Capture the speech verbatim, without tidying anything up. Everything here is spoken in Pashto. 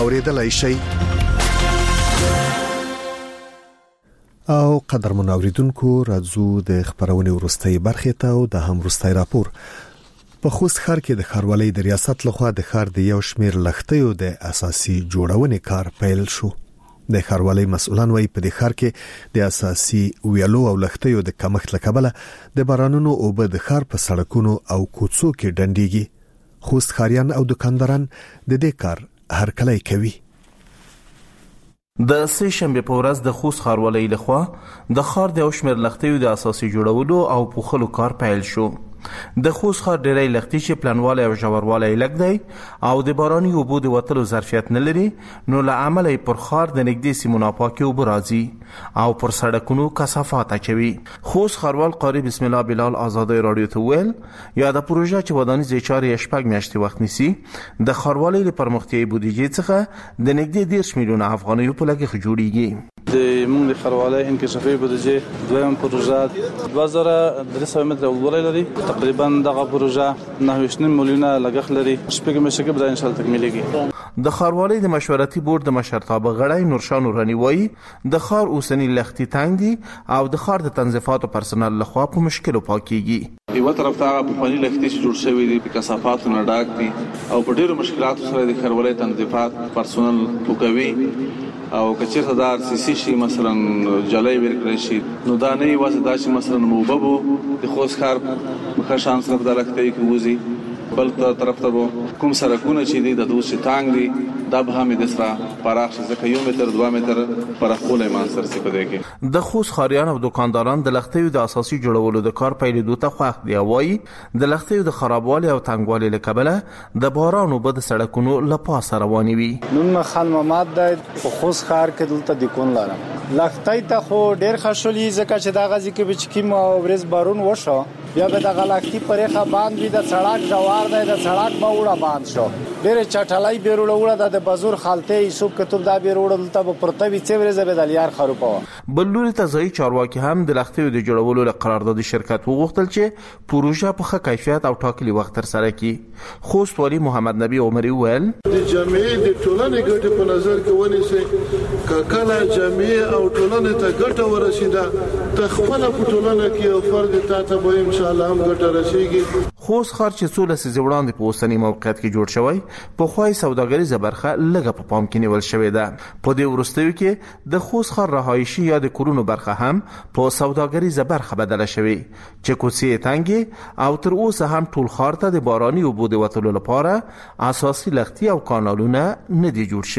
اوریدلای شي. او قدر منوریدونکو راځو د خبرونې ورستۍ برخې ته او د هم ورستۍ راپور. په خوست ښار کې د ښاروالۍ د ریاست لخوا د ښار د یو شمېر لښتیو د اساسي جوړونې کار پیل شو. د ښاروالۍ مسؤلان وايي په دې ښار کې د اساسي ویلو او لښتیو د کمښت له کبله د بارانونو اوبه د ښار په سړکونو او کوڅو کې ډنډېږي. خوست ښاریان او دکانداران د دې کار هرکلی کوي. د سه شنبه په ورځ د خوست ښاروالۍ لخوا د ښار د یو شمېر لښتیو د اساسي جوړولو او پوښلو کار پیل شو. د خوست ښار ډېری لښتي چې پلانوالی او ژوروالی لږ دی او د باراني اوبو د وتلو ظرفیت نه لري، نو له امله پر ښار د نږدې سیمو ناپاکې اوبه راځي او پر سړکونو کثافات اچوي. خوست ښاروال قاری بسم الله بلال ازادۍ راډیو ته وویل یا د پروژه چې ودانیزې چارې یې شپږ میاشتې وخت نیسي، د ښاروالۍ له پرمختیایي بودیجې څخه د نږدې دېرش میلیونه افغانیو په لګښت جوړیږي. د موږ د ښاروالۍ انکشافي بودیجې دویم پروژه دوه زره درې سوه متره اوږدوالی لري. تقریبا دغه پروژه نهه ویشت میلیونه لګښت لري. شپږ میاشتې کې به ان شاء الله تکمیلېږي. د ښاروالۍ د مشورتي بورډ د مشرتابه غړی نورشاه نوراني وایي د ښار اوسنی لښتي تنګ دي او د ښار د تنظیفاتو پرسنل لخوا په مشکلو پاکیږي. یو طرف ته په پخواني لښتي چې جوړ شوي دي په کثافاتو نه ډک دي او په ډېرو مشکلاتو سره د ښاروالۍ تنظیفات پرسنل وکوي او کچېرته دا ار سی سی شي مثلا جلای ورکړی شي، نو دا نه یوازې دا چې مثلا موببو د خوست ښار مخه شان سره د لښتي کې وځي، بل طرف ته کوم سړکونه چې دي د دوی تانګ دي دا به هم د سره پراخ شي، ځکه یو متر دوه متر پراخوله منځر سي پدې کې. د خوست ښاریان او دکانداران د لښتیو د اساسي جوړولو د کار پیلېدو ته خوښ دي. وایي د لښتیو د خرابوالي او تنګوالي له کبله د باران اوبه د سړکونو له پاسه روانې وي. نن خان محمد د خوست ښار کې دلته د کون لارم لښتي ته خو ډېر خښولي، ځکه چې دا غزي کې بچ کی مو ورځ بارون وشو بیا به د غلاکتی پرېخه باندې د سړک جوار دی، د سړک به وړه باند شو ډېر چټلای بیروړه وړه د بازور خالته یوسف کتب دا بیروړه دلته په پرتوي څوره زبد الیار خروپو. بلوري ته ځای چارواکي هم د لښتیو د جوړولو له قراردادي شرکت وغوښتل چې پروژه په ښه کیفیت او ټاکلي وخت تر سره کړي. خوست والي محمد نبی عمري وویل د جامعې د ټولنې ګټې په نظر کې ونیسي، کله جامعې او ټولنې ته ګټه ورسیده ته خپل په ټولنه کې او فرد ته ته به ان شاء الله هم ګټه رسیږي. خوست ښار چې څو لسیزې وړاندې په اوسني موقعیت کې جوړ شوی، په خوای سوداګریزه برخه لږه په پام کې نیول شوې ده. په دې وروستیو کې د خوست ښار رهایشي یا د کورونو برخه هم په سوداګریزه برخه بدله شوې چې کوڅې تنګې او تر اوسه هم ټول ښار ته د باراني اوبو د وتلو لپاره اساسي لښتي او کانالونه نه دي جوړ شوي.